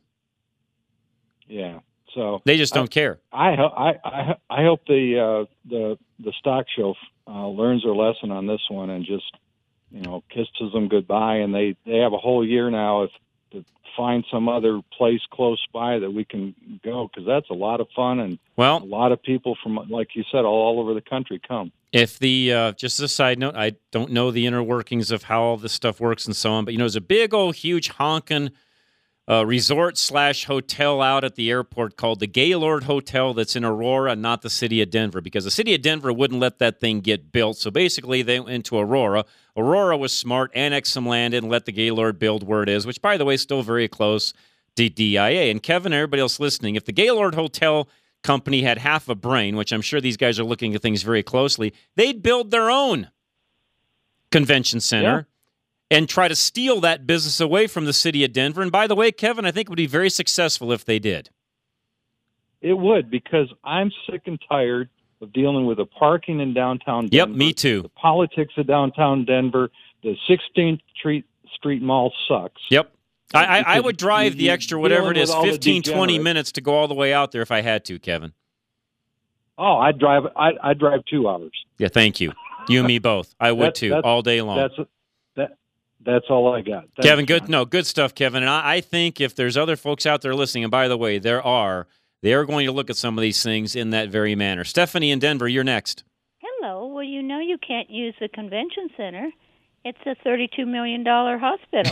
Yeah, so they just don't I, care. I I I, I hope the uh, the the stock show uh, learns their lesson on this one and just you know kisses them goodbye, and they, they have a whole year now if to find some other place close by that we can go, because that's a lot of fun, and well, a lot of people from, like you said, all, all over the country come. If the uh, just as a side note, I don't know the inner workings of how all this stuff works and so on, but you know, there's a big old huge honking uh, resort slash hotel out at the airport called the Gaylord Hotel that's in Aurora, not the city of Denver, because the city of Denver wouldn't let that thing get built. So basically, they went into Aurora. Aurora was smart, annexed some land, and let the Gaylord build where it is, which, by the way, is still very close to D I A. And Kevin, everybody else listening, if the Gaylord Hotel company had half a brain, which I'm sure these guys are looking at things very closely, they'd build their own convention center yeah. and try to steal that business away from the city of Denver. And by the way, Kevin, I think it would be very successful if they did. It would, because I'm sick and tired of dealing with the parking in downtown Denver. Yep, me too. The politics of downtown Denver. The sixteenth Street, Street Mall sucks. Yep. I, I, I would drive you, the extra, whatever it is, fifteen, twenty degenerates. minutes to go all the way out there if I had to, Kevin. Oh, I'd drive I'd, I'd drive two hours. Yeah, thank you. You and me both. I would, that's, too, that's, all day long. That's that. That's all I got. Thanks, Kevin, good. John. No, good stuff, Kevin. And I, I think if there's other folks out there listening, and by the way, there are, they are going to look at some of these things in that very manner. Stephanie in Denver, you're next. Hello. Well, you know you can't use the convention center. It's a thirty-two million dollars hospital.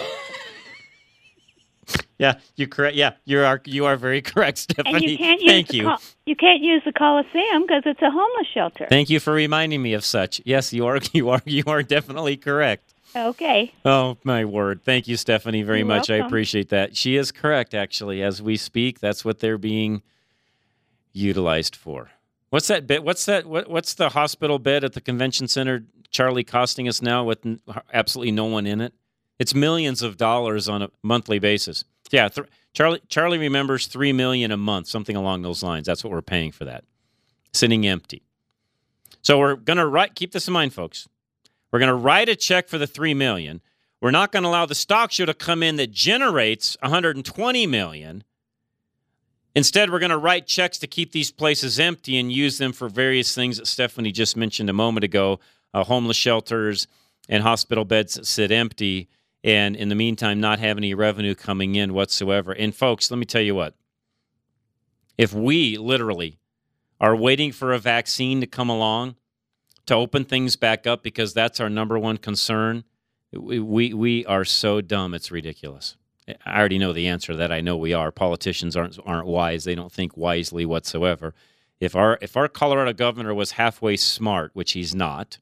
Yeah, you correct. Yeah, you are. You are very correct, Stephanie. And you can't use Thank the you. Col- you can't use the Coliseum because it's a homeless shelter. Thank you for reminding me of such. Yes, you are. You are. You are definitely correct. Okay. Oh my word! Thank you, Stephanie, very You're much. welcome. I appreciate that. She is correct, actually. As we speak, that's what they're being utilized for. What's that bed? What's that? What, what's the hospital bed at the convention center, Charlie, costing us now with n- absolutely no one in it? It's millions of dollars on a monthly basis. Yeah, th- Charlie. Charlie remembers three million a month, something along those lines. That's what we're paying for that, sitting empty. So we're gonna write. Keep this in mind, folks. We're gonna write a check for the three million. We're not going to allow the stock show to come in that generates one hundred twenty million. Instead, we're going to write checks to keep these places empty and use them for various things that Stephanie just mentioned a moment ago, uh, homeless shelters and hospital beds that sit empty, and in the meantime, not have any revenue coming in whatsoever. And folks, let me tell you what. If we literally are waiting for a vaccine to come along to open things back up because that's our number one concern, we we, we are so dumb, it's ridiculous. I already know the answer to that. I know we are. Politicians aren't aren't wise. They don't think wisely whatsoever. If our if our Colorado governor was halfway smart, which he's not,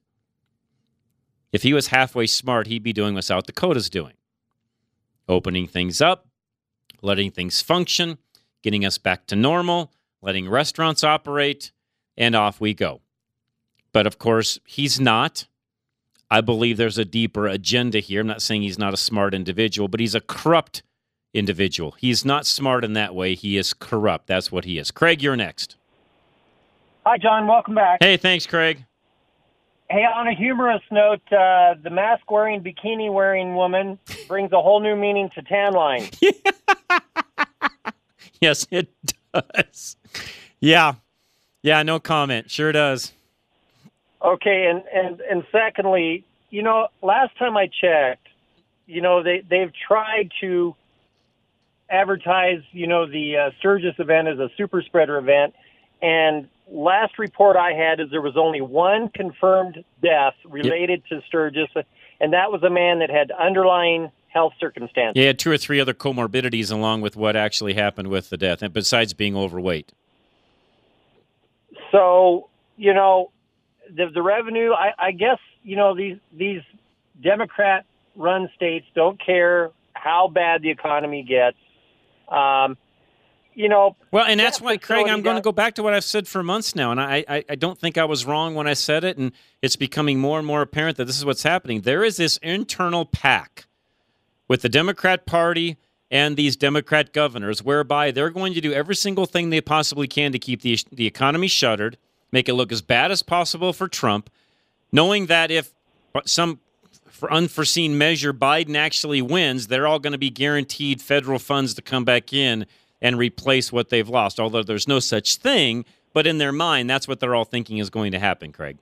if he was halfway smart, he'd be doing what South Dakota's doing. Opening things up, letting things function, getting us back to normal, letting restaurants operate, and off we go. But of course, he's not. I believe there's a deeper agenda here. I'm not saying he's not a smart individual, but he's a corrupt individual. He's not smart in that way. He is corrupt. That's what he is. Craig, you're next. Hi, John. Welcome back. Hey, thanks, Craig. Hey, on a humorous note, uh, the mask-wearing, bikini-wearing woman brings a whole new meaning to tan line. Yes, it does. Yeah. Yeah, no comment. Sure does. Okay, and, and, and secondly, you know, last time I checked, you know, they, they've tried to advertise, you know, the uh, Sturgis event as a super spreader event, and last report I had is there was only one confirmed death related yep. to Sturgis, and that was a man that had underlying health circumstances. Yeah, he had two or three other comorbidities along with what actually happened with the death, and besides being overweight. So, you know, the, the revenue, I, I guess, you know, these these Democrat-run states don't care how bad the economy gets. Um, you know. Well, and that's why, Craig, I'm going to go back to what I've said for months now, and I, I, I don't think I was wrong when I said it, and it's becoming more and more apparent that this is what's happening. There is this internal pact with the Democrat Party and these Democrat governors whereby they're going to do every single thing they possibly can to keep the the economy shuttered, make it look as bad as possible for Trump, knowing that if some for unforeseen measure Biden actually wins, they're all going to be guaranteed federal funds to come back in and replace what they've lost, although there's no such thing. But in their mind, that's what they're all thinking is going to happen, Craig.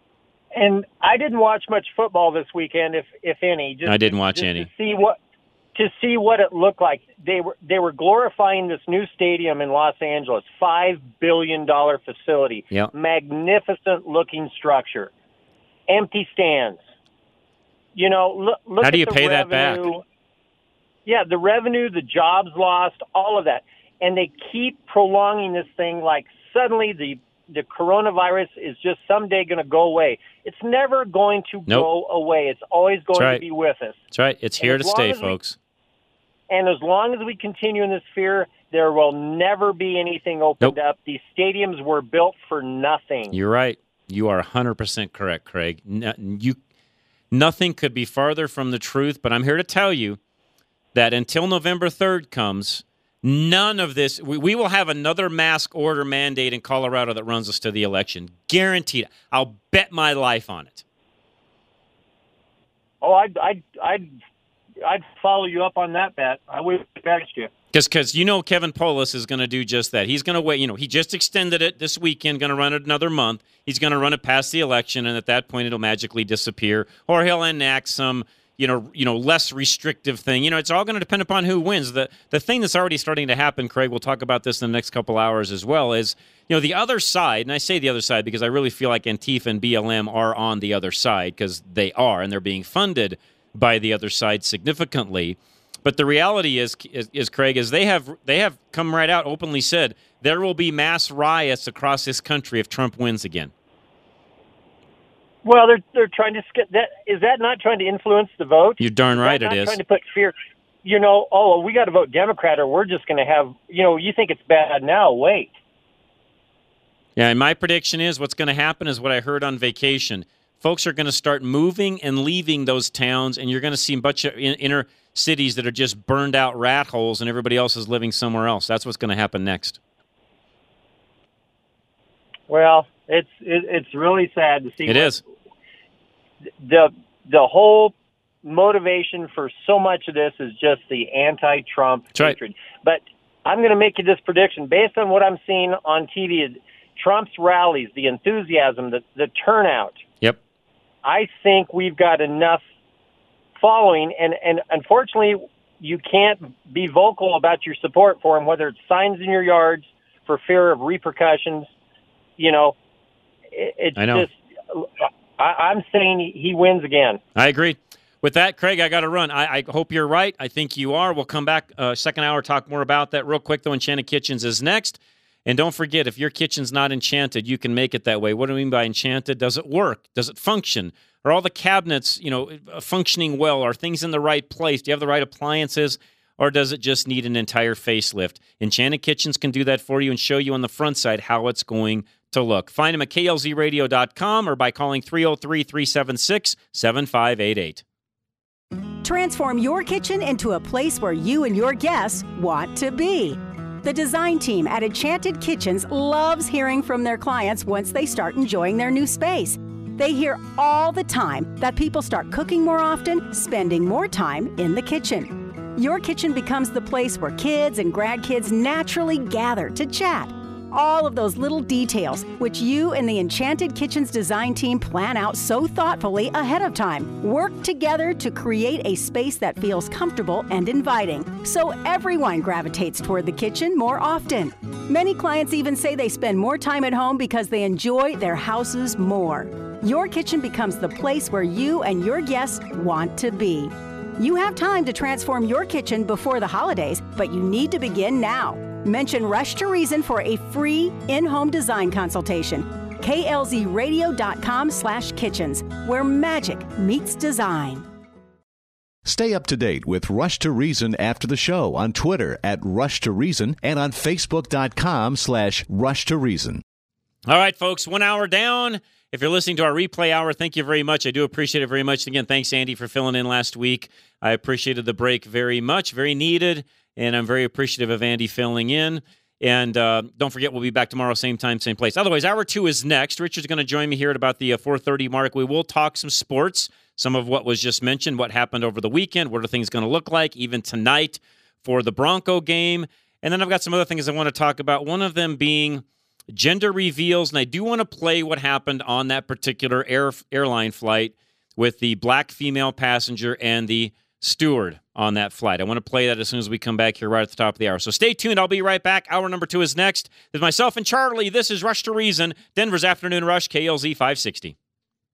And I didn't watch much football this weekend, if if any. Just I didn't watch just any. To see what, to see what it looked like. They were they were glorifying this new stadium in Los Angeles, five billion dollar facility, yep. magnificent looking structure, empty stands. You know, look, look how do you at the pay revenue. that back? Yeah, the revenue, the jobs lost, all of that, and they keep prolonging this thing like suddenly the the coronavirus is just someday going to go away. It's never going to nope. go away. It's always going right. to be with us. That's right. It's here to stay, folks. We, and as long as we continue in this fear, there will never be anything opened nope. up. These stadiums were built for nothing. You're right. You are one hundred percent correct, Craig. No, you, nothing could be farther from the truth, but I'm here to tell you that until November third comes, none of this, we, we will have another mask order mandate in Colorado that runs us to the election. Guaranteed. I'll bet my life on it. Oh, I'd, I'd, I'd, I'd follow you up on that bet. I would bet you. Because you know Kevin Polis is going to do just that. He's going to wait. You know, he just extended it this weekend, going to run it another month. He's going to run it past the election, and at that point it'll magically disappear. Or he'll enact some you know, you know, less restrictive thing. You know, it's all going to depend upon who wins. The the thing that's already starting to happen, Craig, we'll talk about this in the next couple hours as well, is, you know, the other side, and I say the other side because I really feel like Antifa and B L M are on the other side because they are, and they're being funded by the other side significantly. But the reality is, is, is Craig, is they have they have come right out, openly said, there will be mass riots across this country if Trump wins again. Well, they're they're trying to skip that. Is that not trying to influence the vote? You're darn right it is. Trying to put fear. You know, oh, we got to vote Democrat, or we're just going to have. You know, you think it's bad now? Wait. Yeah, and my prediction is what's going to happen is what I heard on vacation. Folks are going to start moving and leaving those towns, and you're going to see a bunch of inner cities that are just burned out rat holes, and everybody else is living somewhere else. That's what's going to happen next. Well, it's it, it's really sad to see. It what, is. The the whole motivation for so much of this is just the anti-Trump That's hatred. Right. But I'm going to make you this prediction based on what I'm seeing on T V. Trump's rallies, the enthusiasm, the the turnout. Yep. I think we've got enough following, and and unfortunately, you can't be vocal about your support for him, whether it's signs in your yards for fear of repercussions. You know, it, it's I know. just. I, I'm saying he wins again. I agree. With that, Craig, I got to run. I, I hope you're right. I think you are. We'll come back uh, second hour, talk more about that. Real quick, though, Enchanted Kitchens is next. And don't forget, if your kitchen's not enchanted, you can make it that way. What do I mean by enchanted? Does it work? Does it function? Are all the cabinets, you know, functioning well? Are things in the right place? Do you have the right appliances? Or does it just need an entire facelift? Enchanted Kitchens can do that for you and show you on the front side how it's going to look. Find them at K L Z radio dot com or by calling three oh three, three seven six, seven five eight eight. Transform your kitchen into a place where you and your guests want to be. The design team at Enchanted Kitchens loves hearing from their clients once they start enjoying their new space. They hear all the time that people start cooking more often, spending more time in the kitchen. Your kitchen becomes the place where kids and grandkids naturally gather to chat. All of those little details, which you and the Enchanted Kitchens design team plan out so thoughtfully ahead of time, work together to create a space that feels comfortable and inviting, so everyone gravitates toward the kitchen more often. Many clients even say they spend more time at home because they enjoy their houses more. Your kitchen becomes the place where you and your guests want to be. You have time to transform your kitchen before the holidays, but you need to begin now. Mention Rush to Reason for a free in-home design consultation. K L Z radio dot com slash kitchens, where magic meets design. Stay up to date with Rush to Reason after the show on Twitter at Rush to Reason and on Facebook dot com slash Rush to Reason. All right, folks, one hour down. If you're listening to our replay hour, thank you very much. I do appreciate it very much. Again, thanks, Andy, for filling in last week. I appreciated the break very much, very needed, and I'm very appreciative of Andy filling in. And uh, don't forget, we'll be back tomorrow, same time, same place. Otherwise, hour two is next. Richard's going to join me here at about the uh, four thirty mark. We will talk some sports, some of what was just mentioned, what happened over the weekend, what are things going to look like, even tonight for the Bronco game. And then I've got some other things I want to talk about, one of them being gender reveals, and I do want to play what happened on that particular air, airline flight with the black female passenger and the steward on that flight. I want to play that as soon as we come back here right at the top of the hour. So stay tuned. I'll be right back. Hour number two is next. With myself and Charlie, this is Rush to Reason, Denver's Afternoon Rush, K L Z five sixty.